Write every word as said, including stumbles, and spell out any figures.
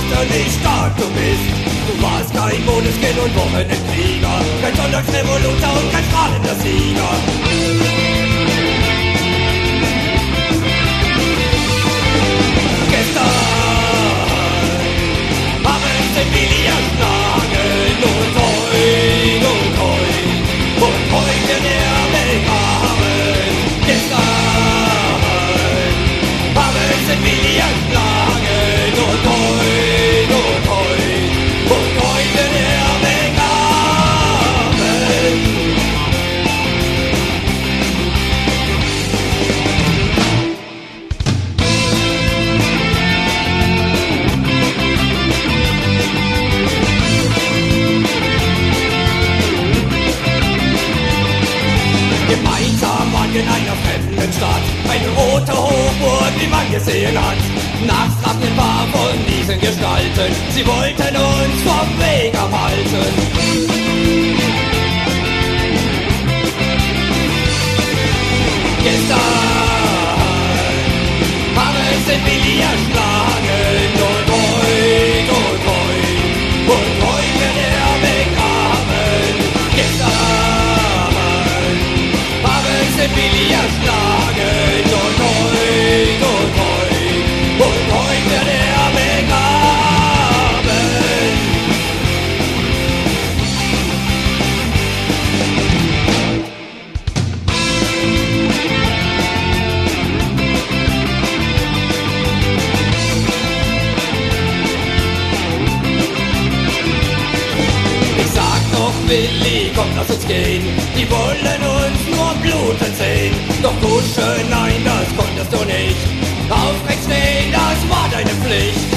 fürchterlich stark du bist. Du warst kein Moneskin und Wochenendkrieger, kein Sonntagsrevoluzer und kein strahlender Sieger. Gemeinsam waren wir in einer fremden Stadt, eine rote Hochburg, die man gesehen hat. Nachts traf ein paar von diesen Gestalten, sie wollten uns vom Weg abhalten. Gestern haben sie Willi erschlagen und heut, und heut, und heut wird er begraben. Gestern Willi erschlagen und heut, und heut, und heut wird er begraben. Ich sag noch, Willi, komm, lass uns gehen, die wollen uns nur bluten sehen. Doch kuscheln, nein, das konntest du nicht. Aufrecht stehen, das war deine Pflicht.